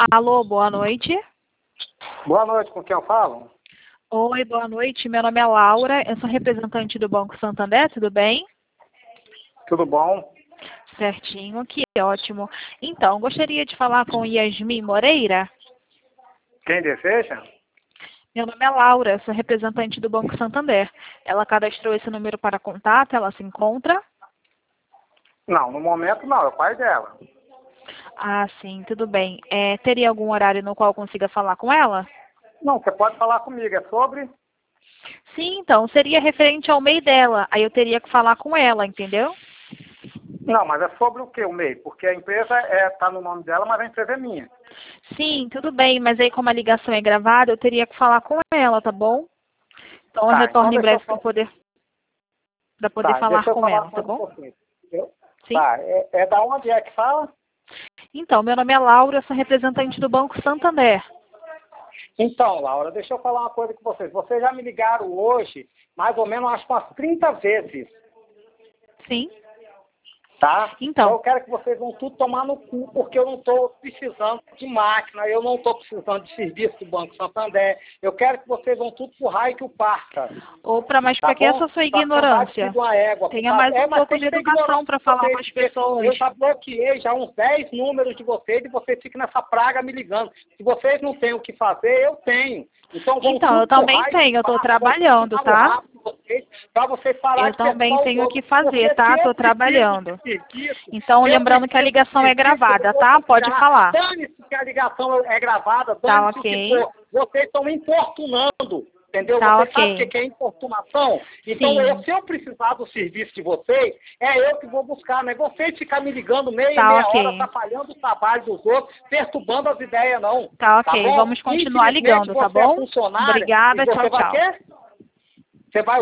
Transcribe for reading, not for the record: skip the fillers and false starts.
Alô, boa noite. Boa noite, com quem eu falo? Oi, boa noite. Meu nome é Laura, eu sou representante do Banco Santander, tudo bem? Tudo bom? Certinho, que ótimo. Então, gostaria de falar com Yasmin Moreira. Quem deseja? Meu nome é Laura, eu sou representante do Banco Santander. Ela cadastrou esse número para contato, ela se encontra? Não, no momento não, é o pai dela. Ah, sim, tudo bem. Teria algum horário no qual eu consiga falar com ela? Não, você pode falar comigo, é sobre? Sim, então, seria referente ao MEI dela. Aí eu teria que falar com ela, entendeu? Não, mas é sobre o que o MEI? Porque a empresa tá no nome dela, mas a empresa é minha. Sim, tudo bem, mas aí como a ligação é gravada, eu teria que falar com ela, tá bom? Então eu Tá, então retorno em deixa eu breve falar. para poder Tá, falar deixa eu com falar ela, tá com bom? você. Eu- Sim? Tá, é da onde é que fala? Então, meu nome é Laura, eu sou representante do Banco Santander. Então, Laura, deixa eu falar uma coisa com vocês. Vocês já me ligaram hoje, mais ou menos, acho que umas 30 vezes. Sim? Tá? Então, Eu quero que vocês vão tudo tomar no cu, porque eu não estou precisando de máquina, eu não estou precisando de serviço do Banco Santander. Eu quero que vocês vão tudo pro raio que o parta. mas Tá para que bom? essa sua Pra andar de ignorância? filho de uma égua. Tenha mais um Mas pouco tem de que ser educação ignorante para de falar com vocês, as porque pessoas. eu já bloqueei já uns 10 números de vocês e vocês ficam nessa praga me ligando. Se vocês não têm o que fazer, eu tenho. Então vão Então, eu tudo pro também raio tenho, que eu estou parta, trabalhando, tá? para vocês parar Eu de ser também só os tenho o outros. que fazer, Porque se tá? eu Estou preciso trabalhando. de serviço, Então, se eu lembrando que a preciso de ligação é serviço, eu gravada, vou tá? Pode procurar. falar. Dane-se que a ligação é gravada, Tá dane-se o que ok? for. Vocês estão me importunando, entendeu? Tá Você sabe o ok. que é importunação? Então, Sim. se eu precisar do serviço de vocês, é eu que vou buscar, não é vocês ficar me ligando Tá meia hora, ok. atrapalhando o trabalho dos outros, perturbando as ideias, não. Tá Tá ok. bom? Vamos continuar Infelizmente, ligando, tá você é bom? funcionária e Obrigada, tchau, você vai tchau. quê? Você vai